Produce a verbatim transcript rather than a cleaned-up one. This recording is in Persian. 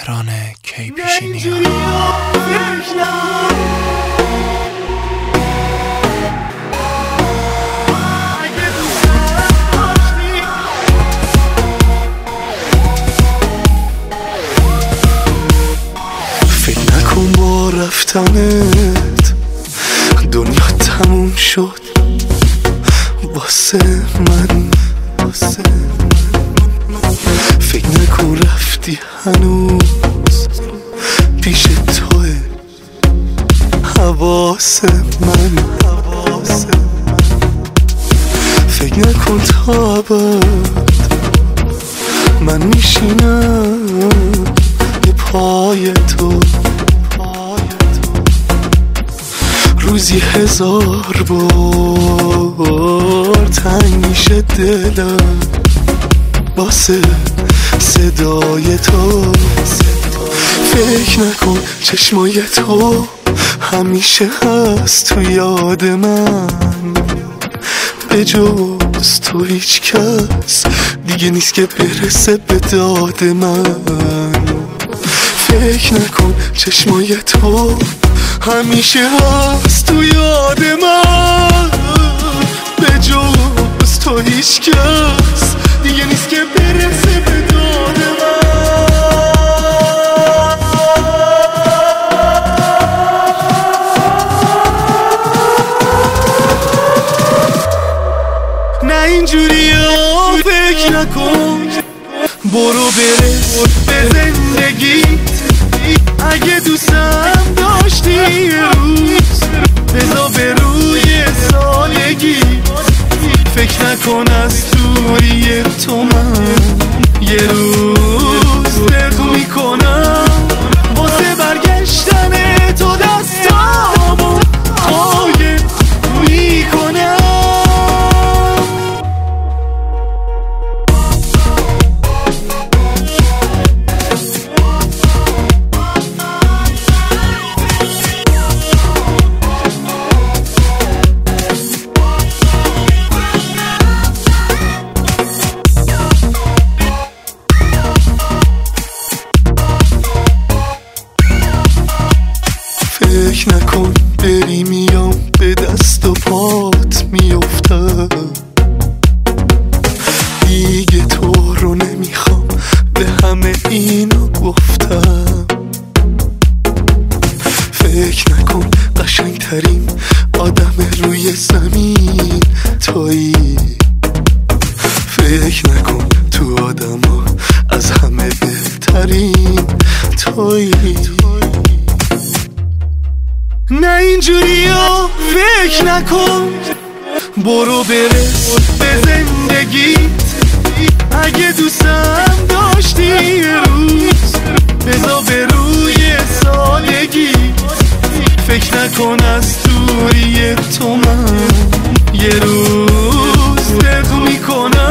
تهران کی پیشینی فکر نکن با رفتنت دنیا تموم شد واسه من واسه فکر نکن رفتی هنوز پیش توه حواس من حواس من فکر نکن تا ابد من میشینم به پای تو روزی هزار بار تنگ میشه دلم واسه صدای تو فکر نکن چشمای تو همیشه هست تو یاد من به جز تو هیچ کس دیگه نیست که برسه به داد من فکر نکن چشمای تو همیشه هست تو یاد من به جز تو هیچ کس دیگه نیست که برسه به داد من نه اینجوری ها فکر نکن برو برس به زندگیت اگه دوستم داشتی یه روز بذار به روی سالگی فکر نکن از دوری تو من یه روز دق میکنم واسه برگشتن تو دستامو قایم میکنم فکر نکن بری میام به دست و پات میافتم دیگه تو رو نمیخوام به همه اینو گفتم فکر نکن قشنگترین آدم روی زمین تویی فکر نکن تو آدما از همه بهترین تویی نه اینجوری ها فکر نکن برو برس به زندگیت اگه دوستم داشتی یه روز بذار به روی سالگی فکر نکن از دوری تو من یه روز دق میکنم